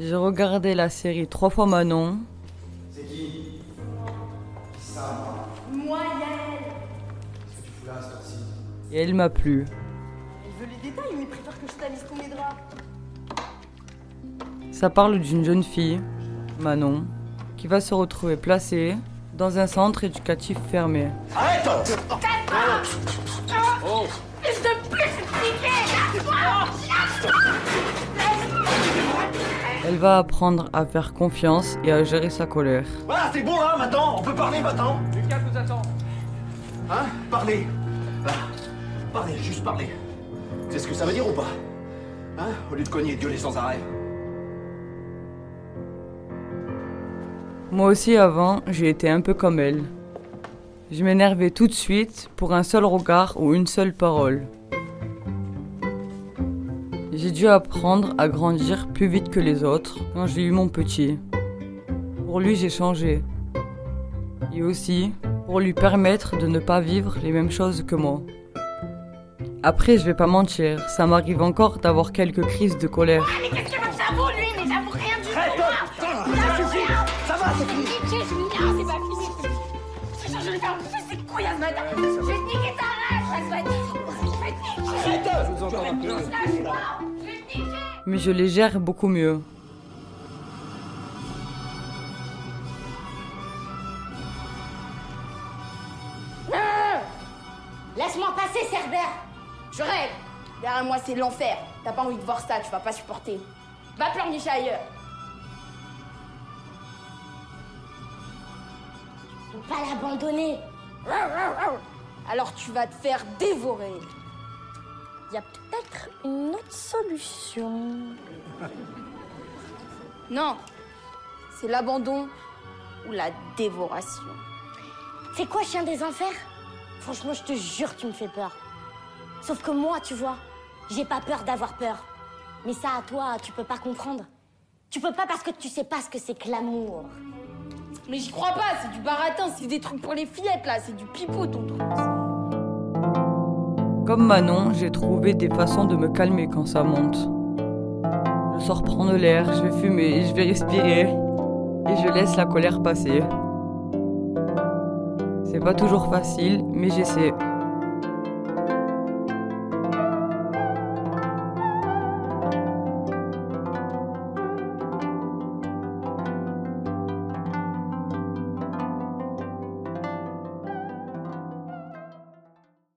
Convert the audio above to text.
J'ai regardé la série 3 fois Manon. C'est qui ça, Moi, Yael. qu'est-ce que tu fous là, cette heure-ci? Et elle m'a plu. Il veut les détails, mais il préfère que je salisse tous mes draps. Ça parle d'une jeune fille, Manon, qui va se retrouver placée dans un centre éducatif fermé. Arrête! Fils de pute, c'est Elle va apprendre à faire confiance et à gérer sa colère. Voilà, c'est bon là, maintenant, on peut parler maintenant. Lucas vous attend. Hein? Parler. Voilà. Parler, juste parler. C'est ce que ça veut dire ou pas? Hein? Au lieu de cogner et de gueuler sans arrêt. Moi aussi avant, j'ai été un peu comme elle. Je m'énervais tout de suite pour un seul regard ou une seule parole. J'ai dû apprendre à grandir plus vite que les autres quand j'ai eu mon petit. Pour lui, j'ai changé. Et aussi pour lui permettre de ne pas vivre les mêmes choses que moi. Après, je vais pas mentir, ça m'arrive encore d'avoir quelques crises de colère. Mais qu'est-ce que votre cerveau, lui? Mais j'avoue rien du tout. Ça suffit! Ça va, c'est fini! Je suis là, c'est pas fini. Je vais faire pousser ces couilles à ce matin. Je vais te niquer ta race, je vais te niquer. Je vous entends un peu. Je vais te niquer. Mais je les gère beaucoup mieux. Laisse-moi passer, Cerbère. Je rêve. Derrière moi, c'est l'enfer. T'as pas envie de voir ça, tu vas pas supporter. Va pleurnicher ailleurs. Tu peux pas l'abandonner. Alors tu vas te faire dévorer. Il y a peut-être une autre solution. Non, c'est l'abandon ou la dévoration. C'est quoi, chien des enfers? Franchement, je te jure, tu me fais peur. Sauf que moi, tu vois, j'ai pas peur d'avoir peur. Mais ça, à toi, tu peux pas comprendre. Tu peux pas parce que tu sais pas ce que c'est que l'amour. Mais j'y crois pas, c'est du baratin, c'est des trucs pour les fillettes là, c'est du pipeau ton truc. Comme Manon, j'ai trouvé des façons de me calmer quand ça monte. Je sors prendre l'air, je vais fumer, je vais respirer. Et je laisse la colère passer. C'est pas toujours facile, mais j'essaie.